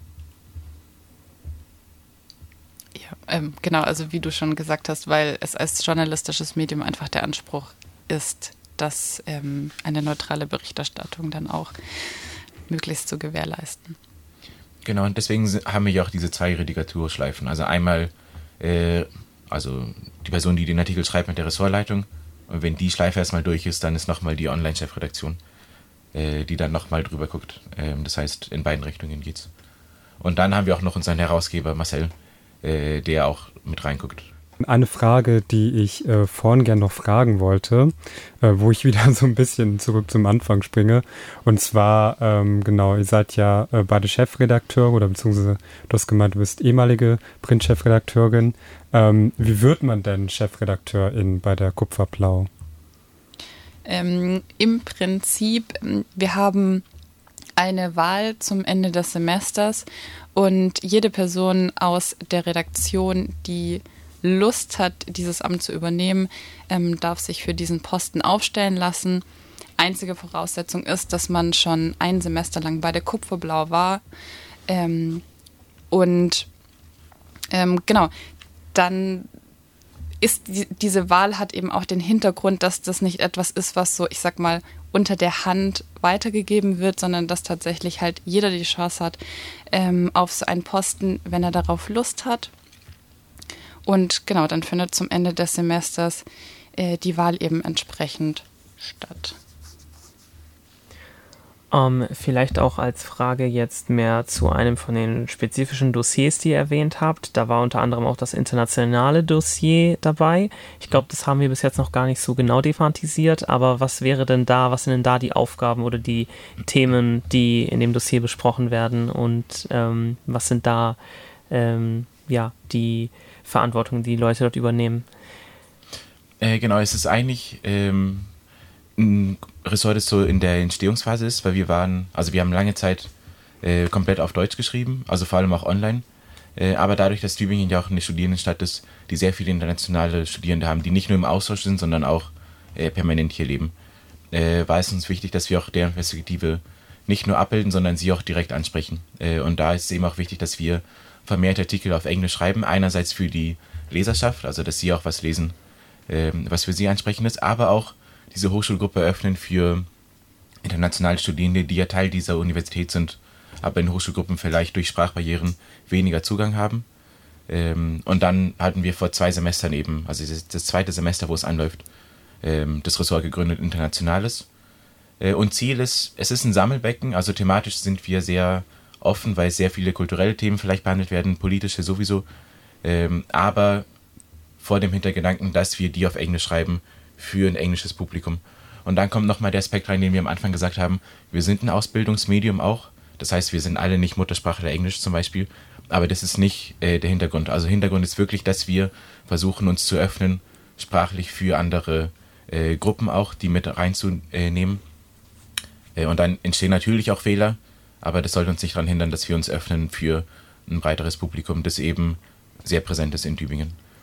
Ja, genau, also wie du schon gesagt hast, weil es als journalistisches Medium einfach der Anspruch ist, dass eine neutrale Berichterstattung dann auch möglichst zu gewährleisten. Genau, und deswegen haben wir ja auch diese 2 Redigaturschleifen. Also einmal die Person, die den Artikel schreibt, mit der Ressortleitung. Und wenn die Schleife erstmal durch ist, dann ist nochmal die Online-Chefredaktion, die dann nochmal drüber guckt. Das heißt, in beiden Richtungen geht's. Und dann haben wir auch noch unseren Herausgeber Marcel, der auch mit reinguckt. Eine Frage, die ich vorhin gern noch fragen wollte, wo ich wieder so ein bisschen zurück zum Anfang springe. Und zwar, genau, ihr seid ja beide Chefredakteure, oder beziehungsweise du hast gemeint, du bist ehemalige Print-Chefredakteurin. Wie wird man denn Chefredakteurin bei der Kupferblau? Im Prinzip, wir haben eine Wahl zum Ende des Semesters und jede Person aus der Redaktion, die Lust hat, dieses Amt zu übernehmen, darf sich für diesen Posten aufstellen lassen. Einzige Voraussetzung ist, dass man schon ein Semester lang bei der Kupferblau war. Genau, dann ist diese Wahl hat eben auch den Hintergrund, dass das nicht etwas ist, was so, ich sag mal, unter der Hand weitergegeben wird, sondern dass tatsächlich halt jeder die Chance hat auf so einen Posten, wenn er darauf Lust hat. Und genau, dann findet zum Ende des Semesters die Wahl eben entsprechend statt. Vielleicht auch als Frage jetzt mehr zu einem von den spezifischen Dossiers, die ihr erwähnt habt. Da war unter anderem auch das internationale Dossier dabei. Ich glaube, das haben wir bis jetzt noch gar nicht so genau thematisiert, aber was sind denn da die Aufgaben oder die Themen, die in dem Dossier besprochen werden, und was sind da die Verantwortung, die Leute dort übernehmen? Genau, es ist eigentlich ein Ressort, das so in der Entstehungsphase ist, weil wir haben lange Zeit komplett auf Deutsch geschrieben, also vor allem auch online, aber dadurch, dass Tübingen ja auch eine Studierendenstadt ist, die sehr viele internationale Studierende haben, die nicht nur im Austausch sind, sondern auch permanent hier leben, war es uns wichtig, dass wir auch deren Perspektive nicht nur abbilden, sondern sie auch direkt ansprechen. Und da ist es eben auch wichtig, dass wir vermehrt Artikel auf Englisch schreiben, einerseits für die Leserschaft, also dass sie auch was lesen, was für sie ansprechend ist, aber auch diese Hochschulgruppe eröffnen für internationale Studierende, die ja Teil dieser Universität sind, aber in Hochschulgruppen vielleicht durch Sprachbarrieren weniger Zugang haben. Und dann hatten wir vor 2 Semestern eben, also das 2. Semester, wo es anläuft, das Ressort gegründet, Internationales. Und Ziel ist, es ist ein Sammelbecken, also thematisch sind wir sehr offen, weil sehr viele kulturelle Themen vielleicht behandelt werden, politische sowieso, aber vor dem Hintergedanken, dass wir die auf Englisch schreiben für ein englisches Publikum. Und dann kommt nochmal der Aspekt rein, den wir am Anfang gesagt haben, wir sind ein Ausbildungsmedium auch, das heißt, wir sind alle nicht Muttersprachler Englisch zum Beispiel, aber das ist nicht der Hintergrund. Also Hintergrund ist wirklich, dass wir versuchen, uns zu öffnen, sprachlich für andere Gruppen auch, die mit reinzunehmen. Und dann entstehen natürlich auch Fehler, aber das sollte uns nicht daran hindern, dass wir uns öffnen für ein breiteres Publikum, das eben sehr präsent ist in Tübingen.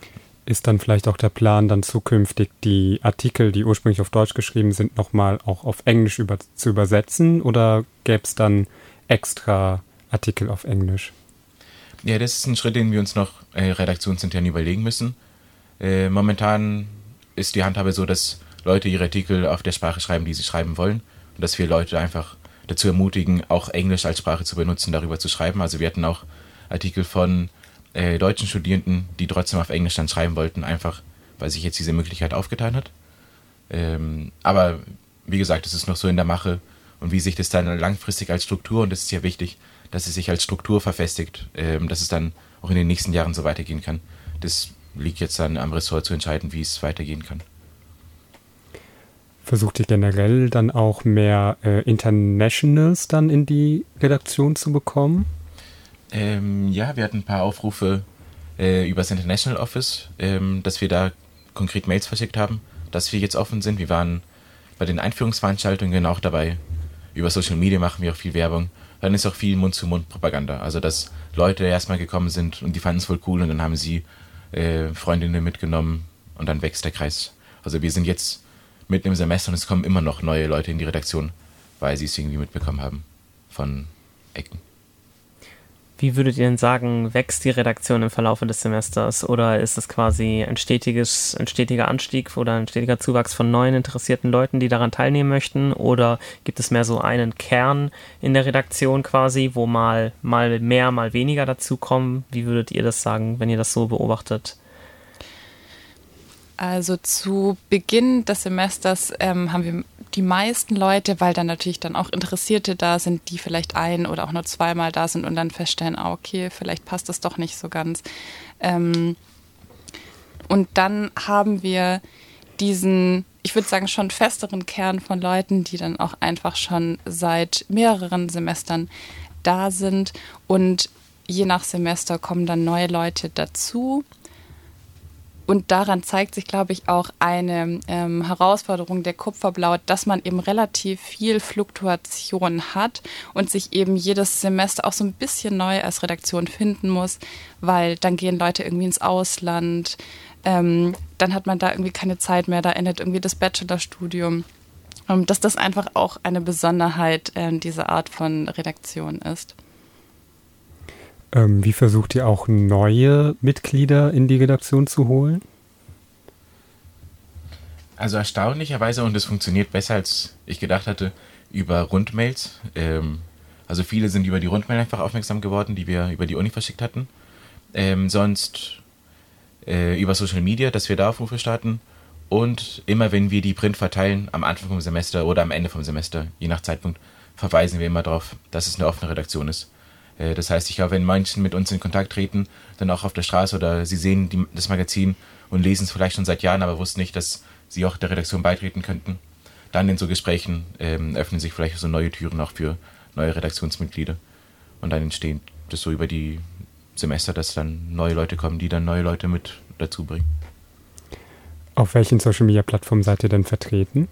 ist dann vielleicht auch der Plan, dann zukünftig die Artikel, die ursprünglich auf Deutsch geschrieben sind, nochmal auch auf Englisch zu übersetzen? Oder gäbe es dann extra Artikel auf Englisch? Ja, das ist ein Schritt, den wir uns noch redaktionsintern überlegen müssen. Momentan ist die Handhabe so, dass Leute ihre Artikel auf der Sprache schreiben, die sie schreiben wollen. Und dass wir Leute einfach dazu ermutigen, auch Englisch als Sprache zu benutzen, darüber zu schreiben. Also wir hatten auch Artikel von deutschen Studierenden, die trotzdem auf Englisch dann schreiben wollten, einfach weil sich jetzt diese Möglichkeit aufgetan hat. Aber wie gesagt, es ist noch so in der Mache und wie sich das dann langfristig als Struktur, und das ist ja wichtig, dass es sich als Struktur verfestigt, dass es dann auch in den nächsten Jahren so weitergehen kann. Das liegt jetzt dann am Ressort zu entscheiden, wie es weitergehen kann. Versucht ihr generell dann auch mehr Internationals dann in die Redaktion zu bekommen? Ja, wir hatten ein paar Aufrufe über das International Office, dass wir da konkret Mails verschickt haben, dass wir jetzt offen sind. Wir waren bei den Einführungsveranstaltungen auch dabei. Über Social Media machen wir auch viel Werbung. Dann ist auch viel Mund-zu-Mund-Propaganda. Also, dass Leute erstmal gekommen sind und die fanden es wohl cool und dann haben sie Freundinnen mitgenommen und dann wächst der Kreis. Also wir sind jetzt mitten im Semester und es kommen immer noch neue Leute in die Redaktion, weil sie es irgendwie mitbekommen haben von Ecken. Wie würdet ihr denn sagen, wächst die Redaktion im Verlauf des Semesters? Oder ist es quasi ein stetiger Anstieg oder ein stetiger Zuwachs von neuen interessierten Leuten, die daran teilnehmen möchten? Oder gibt es mehr so einen Kern in der Redaktion quasi, wo mal mehr, mal weniger dazukommen? Wie würdet ihr das sagen, wenn ihr das so beobachtet? Also zu Beginn des Semesters haben wir die meisten Leute, weil dann natürlich dann auch Interessierte da sind, die vielleicht ein- oder auch nur zweimal da sind und dann feststellen, okay, vielleicht passt das doch nicht so ganz. Und dann haben wir diesen, ich würde sagen, schon festeren Kern von Leuten, die dann auch einfach schon seit mehreren Semestern da sind. Und je nach Semester kommen dann neue Leute dazu. Und daran zeigt sich, glaube ich, auch eine Herausforderung der Kupferblau, dass man eben relativ viel Fluktuation hat und sich eben jedes Semester auch so ein bisschen neu als Redaktion finden muss, weil dann gehen Leute irgendwie ins Ausland, dann hat man da irgendwie keine Zeit mehr, da endet irgendwie das Bachelorstudium. Dass das einfach auch eine Besonderheit dieser Art von Redaktion ist. Wie versucht ihr auch neue Mitglieder in die Redaktion zu holen? Also erstaunlicherweise, und es funktioniert besser, als ich gedacht hatte, über Rundmails. Also viele sind über die Rundmail einfach aufmerksam geworden, die wir über die Uni verschickt hatten. Sonst über Social Media, dass wir da Aufrufe starten. Und immer wenn wir die Print verteilen, am Anfang vom Semester oder am Ende vom Semester, je nach Zeitpunkt, verweisen wir immer darauf, dass es eine offene Redaktion ist. Das heißt, ich glaube, wenn Menschen mit uns in Kontakt treten, dann auch auf der Straße oder sie sehen das Magazin und lesen es vielleicht schon seit Jahren, aber wussten nicht, dass sie auch der Redaktion beitreten könnten, dann in so Gesprächen öffnen sich vielleicht so neue Türen auch für neue Redaktionsmitglieder. Und dann entsteht das so über die Semester, dass dann neue Leute kommen, die dann neue Leute mit dazu bringen. Auf welchen Social-Media-Plattformen seid ihr denn vertreten?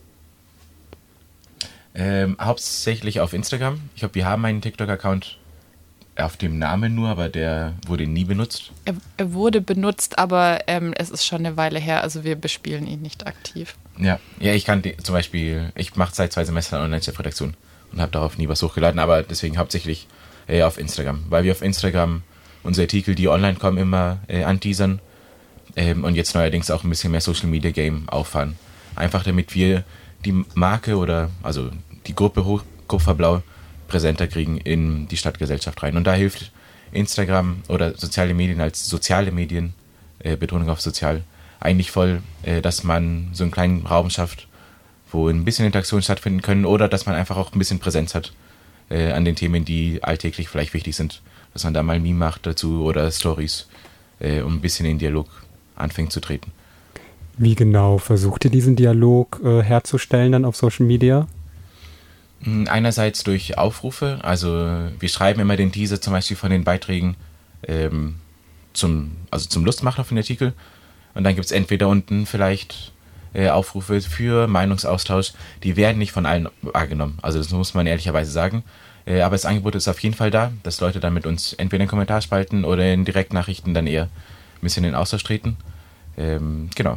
Hauptsächlich auf Instagram. Ich glaube, wir haben einen TikTok-Account auf dem Namen nur, aber der wurde nie benutzt. Er wurde benutzt, aber es ist schon eine Weile her, also wir bespielen ihn nicht aktiv. Ja, ich kann zum Beispiel, ich mache seit 2 Semestern Online-Chefredaktion und habe darauf nie was hochgeladen, aber deswegen hauptsächlich auf Instagram, weil wir auf Instagram unsere Artikel, die online kommen, immer anteasern und jetzt neuerdings auch ein bisschen mehr Social-Media-Game auffahren. Einfach damit wir die Marke oder also die Gruppe Kupferblau präsenter kriegen in die Stadtgesellschaft rein. Und da hilft Instagram oder soziale Medien als soziale Medien, Betonung auf sozial, eigentlich voll, dass man so einen kleinen Raum schafft, wo ein bisschen Interaktion stattfinden können oder dass man einfach auch ein bisschen Präsenz hat an den Themen, die alltäglich vielleicht wichtig sind. Dass man da mal ein Meme macht dazu oder Stories, um ein bisschen in Dialog anfängt zu treten. Wie genau versucht ihr diesen Dialog herzustellen dann auf Social Media? Einerseits durch Aufrufe, also wir schreiben immer den Teaser zum Beispiel von den Beiträgen zum Lustmachen auf den Artikel und dann gibt es entweder unten vielleicht Aufrufe für Meinungsaustausch, die werden nicht von allen wahrgenommen, also das muss man ehrlicherweise sagen, aber das Angebot ist auf jeden Fall da, dass Leute dann mit uns entweder in Kommentarspalten oder in Direktnachrichten dann eher ein bisschen in den Austausch treten. Genau.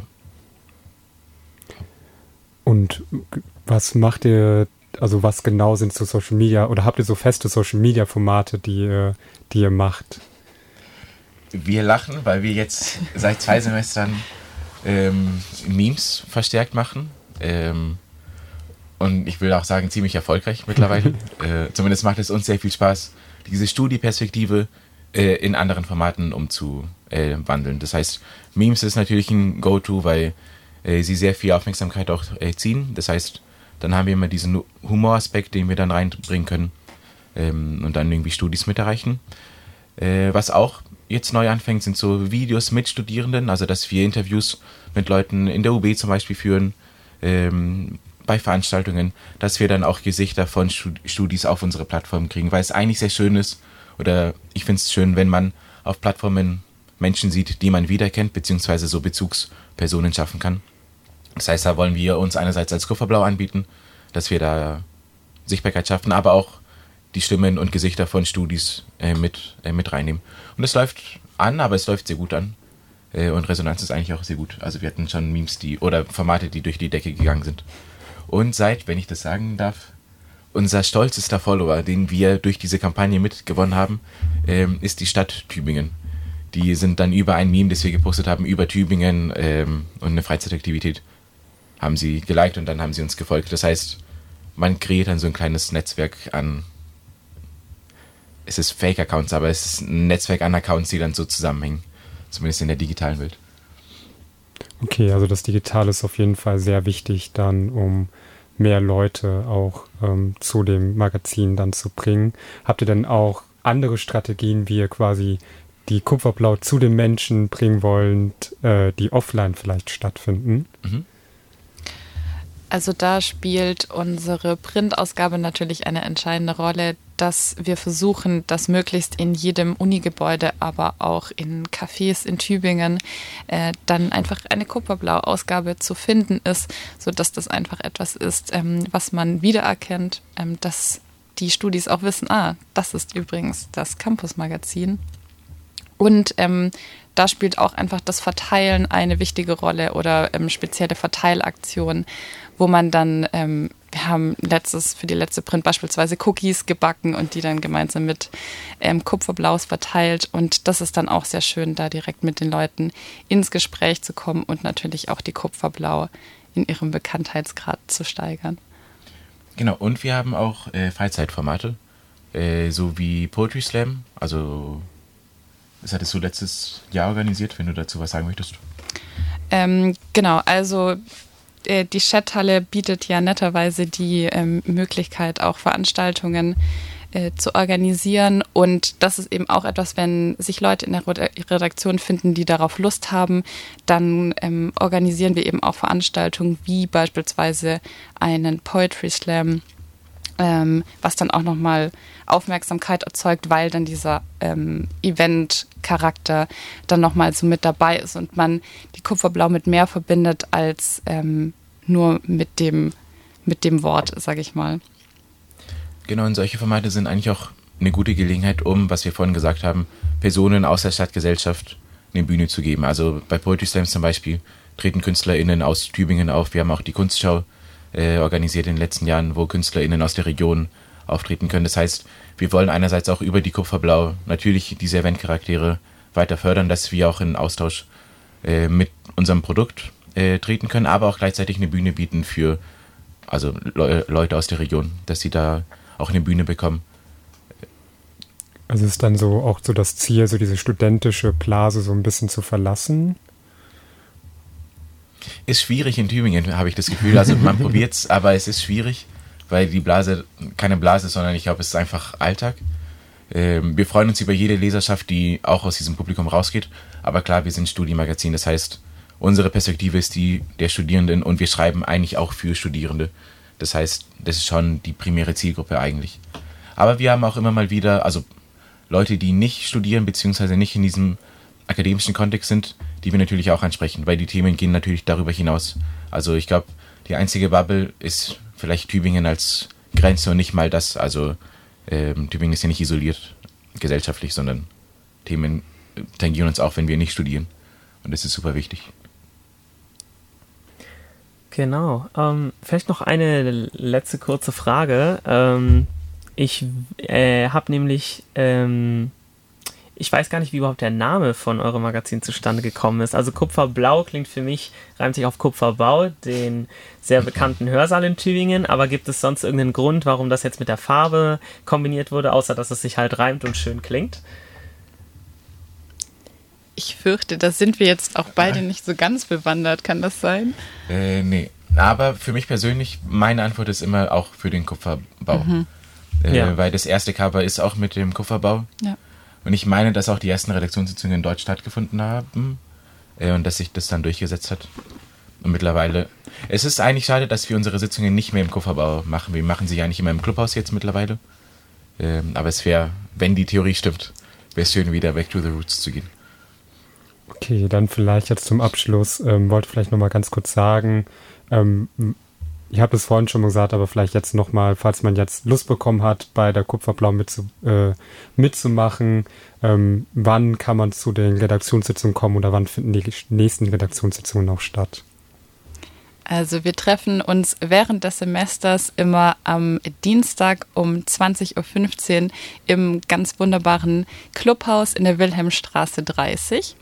Und was macht ihr, also was genau sind so Social Media, oder habt ihr so feste Social Media Formate, die ihr macht? Wir lachen, weil wir jetzt seit 2 Semestern Memes verstärkt machen. Und ich will auch sagen, ziemlich erfolgreich mittlerweile. Zumindest macht es uns sehr viel Spaß, diese Studieperspektive in anderen Formaten umzuwandeln. Das heißt, Memes ist natürlich ein Go-To, weil sie sehr viel Aufmerksamkeit auch ziehen. Das heißt, dann haben wir immer diesen Humoraspekt, den wir dann reinbringen können und dann irgendwie Studis mit erreichen. Was auch jetzt neu anfängt, sind so Videos mit Studierenden, also dass wir Interviews mit Leuten in der UB zum Beispiel führen, bei Veranstaltungen, dass wir dann auch Gesichter von Studis auf unsere Plattform kriegen, weil es eigentlich sehr schön ist, oder ich finde es schön, wenn man auf Plattformen Menschen sieht, die man wiedererkennt, beziehungsweise so Bezugspersonen schaffen kann. Das heißt, da wollen wir uns einerseits als Kupferblau anbieten, dass wir da Sichtbarkeit schaffen, aber auch die Stimmen und Gesichter von Studis mit reinnehmen. Und es läuft an, aber es läuft sehr gut an. Und Resonanz ist eigentlich auch sehr gut. Also wir hatten schon Memes, oder Formate, die durch die Decke gegangen sind. Und seit, wenn ich das sagen darf, unser stolzester Follower, den wir durch diese Kampagne mitgewonnen haben, ist die Stadt Tübingen. Die sind dann über ein Meme, das wir gepostet haben, über Tübingen und eine Freizeitaktivität, haben sie geliked und dann haben sie uns gefolgt. Das heißt, man kreiert dann so ein kleines Netzwerk an, es ist Fake-Accounts, aber es ist ein Netzwerk an Accounts, die dann so zusammenhängen. Zumindest in der digitalen Welt. Okay, also das Digitale ist auf jeden Fall sehr wichtig dann, um mehr Leute auch zu dem Magazin dann zu bringen. Habt ihr denn auch andere Strategien, wie ihr quasi die Kupferblau zu den Menschen bringen wollt, die offline vielleicht stattfinden? Mhm. Also da spielt unsere Printausgabe natürlich eine entscheidende Rolle, dass wir versuchen, dass möglichst in jedem Unigebäude, aber auch in Cafés in Tübingen dann einfach eine Kupferblau-Ausgabe zu finden ist, sodass das einfach etwas ist, was man wiedererkennt, dass die Studis auch wissen, das ist übrigens das Campus-Magazin. Und da spielt auch einfach das Verteilen eine wichtige Rolle oder spezielle Verteilaktionen, wo man dann, wir haben für die letzte Print beispielsweise Cookies gebacken und die dann gemeinsam mit Kupferblaus verteilt. Und das ist dann auch sehr schön, da direkt mit den Leuten ins Gespräch zu kommen und natürlich auch die Kupferblau in ihrem Bekanntheitsgrad zu steigern. Genau, und wir haben auch Freizeitformate, so wie Poetry Slam, also das hattest du letztes Jahr organisiert, wenn du dazu was sagen möchtest. Genau, also die Chathalle bietet ja netterweise die Möglichkeit, auch Veranstaltungen zu organisieren. Und das ist eben auch etwas, wenn sich Leute in der Redaktion finden, die darauf Lust haben, dann organisieren wir eben auch Veranstaltungen wie beispielsweise einen Poetry Slam, was dann auch nochmal Aufmerksamkeit erzeugt, weil dann dieser Event-Charakter dann nochmal so mit dabei ist und man die Kupferblau mit mehr verbindet als nur mit dem Wort, sage ich mal. Genau, und solche Formate sind eigentlich auch eine gute Gelegenheit, um, was wir vorhin gesagt haben, Personen aus der Stadtgesellschaft eine Bühne zu geben. Also bei Poetry Slams zum Beispiel treten KünstlerInnen aus Tübingen auf. Wir haben auch die Kunstschau organisiert in den letzten Jahren, wo KünstlerInnen aus der Region auftreten können. Das heißt, wir wollen einerseits auch über die Kupferblau natürlich diese Eventcharaktere weiter fördern, dass wir auch in Austausch mit unserem Produkt treten können, aber auch gleichzeitig eine Bühne bieten für Leute aus der Region, dass sie da auch eine Bühne bekommen. Also ist dann so auch so das Ziel, so diese studentische Blase so ein bisschen zu verlassen? Ist schwierig in Tübingen, habe ich das Gefühl. Also man probiert es, aber es ist schwierig, weil die Blase keine Blase ist, sondern ich glaube, es ist einfach Alltag. Wir freuen uns über jede Leserschaft, die auch aus diesem Publikum rausgeht. Aber klar, wir sind Studienmagazin, das heißt, unsere Perspektive ist die der Studierenden und wir schreiben eigentlich auch für Studierende. Das heißt, das ist schon die primäre Zielgruppe eigentlich. Aber wir haben auch immer mal wieder, also Leute, die nicht studieren, beziehungsweise nicht in diesem akademischen Kontext sind, die wir natürlich auch ansprechen, weil die Themen gehen natürlich darüber hinaus. Also ich glaube, die einzige Bubble ist vielleicht Tübingen als Grenze und nicht mal das. Also Tübingen ist ja nicht isoliert gesellschaftlich, sondern Themen tangieren uns auch, wenn wir nicht studieren. Und das ist super wichtig. Genau. Vielleicht noch eine letzte kurze Frage. Ich habe nämlich, ich weiß gar nicht, wie überhaupt der Name von eurem Magazin zustande gekommen ist. Also Kupferblau klingt für mich, reimt sich auf Kupferbau, den sehr bekannten Hörsaal in Tübingen. Aber gibt es sonst irgendeinen Grund, warum das jetzt mit der Farbe kombiniert wurde, außer dass es sich halt reimt und schön klingt? Ich fürchte, da sind wir jetzt auch beide nicht so ganz bewandert. Kann das sein? Nee. Aber für mich persönlich, meine Antwort ist immer auch für den Kupferbau. Weil das erste Cover ist auch mit dem Kupferbau. Ja. Und ich meine, dass auch die ersten Redaktionssitzungen in Deutsch stattgefunden haben und dass sich das dann durchgesetzt hat. Und mittlerweile, es ist eigentlich schade, dass wir unsere Sitzungen nicht mehr im Kupferbau machen. Wir machen sie ja nicht immer im Clubhaus jetzt mittlerweile. Aber es wäre, wenn die Theorie stimmt, wäre es schön, wieder back to the roots zu gehen. Okay, dann vielleicht jetzt zum Abschluss, wollte vielleicht nochmal ganz kurz sagen, ich habe es vorhin schon mal gesagt, aber vielleicht jetzt nochmal, falls man jetzt Lust bekommen hat, bei der Kupferblau mitzumachen, wann kann man zu den Redaktionssitzungen kommen oder wann finden die nächsten Redaktionssitzungen auch statt? Also wir treffen uns während des Semesters immer am Dienstag um 20.15 Uhr im ganz wunderbaren Clubhaus in der Wilhelmstraße 30.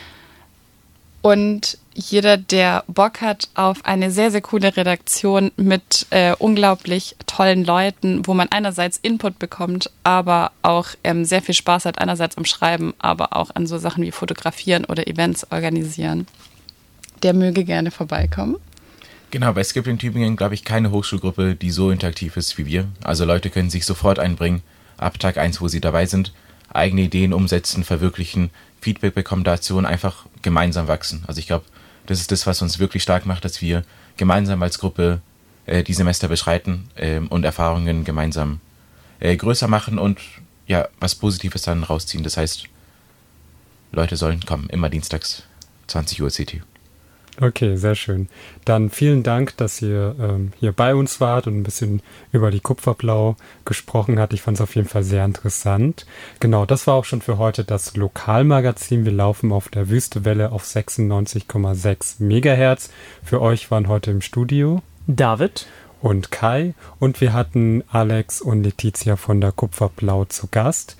Und jeder, der Bock hat auf eine sehr, sehr coole Redaktion mit unglaublich tollen Leuten, wo man einerseits Input bekommt, aber auch sehr viel Spaß hat, einerseits am Schreiben, aber auch an so Sachen wie Fotografieren oder Events organisieren, der möge gerne vorbeikommen. Genau, weil es gibt in Tübingen, glaube ich, keine Hochschulgruppe, die so interaktiv ist wie wir. Also Leute können sich sofort einbringen, ab Tag 1, wo sie dabei sind, eigene Ideen umsetzen, verwirklichen, Feedback bekommen dazu und einfach gemeinsam wachsen. Also ich glaube, das ist das, was uns wirklich stark macht, dass wir gemeinsam als Gruppe die Semester beschreiten und Erfahrungen gemeinsam größer machen und ja, was Positives dann rausziehen. Das heißt, Leute sollen kommen, immer dienstags, 20 Uhr CT. Okay, sehr schön. Dann vielen Dank, dass ihr hier bei uns wart und ein bisschen über die Kupferblau gesprochen habt. Ich fand es auf jeden Fall sehr interessant. Genau, das war auch schon für heute das Lokalmagazin. Wir laufen auf der Wüstewelle auf 96,6 Megahertz. Für euch waren heute im Studio David und Kai und wir hatten Alex und Letizia von der Kupferblau zu Gast.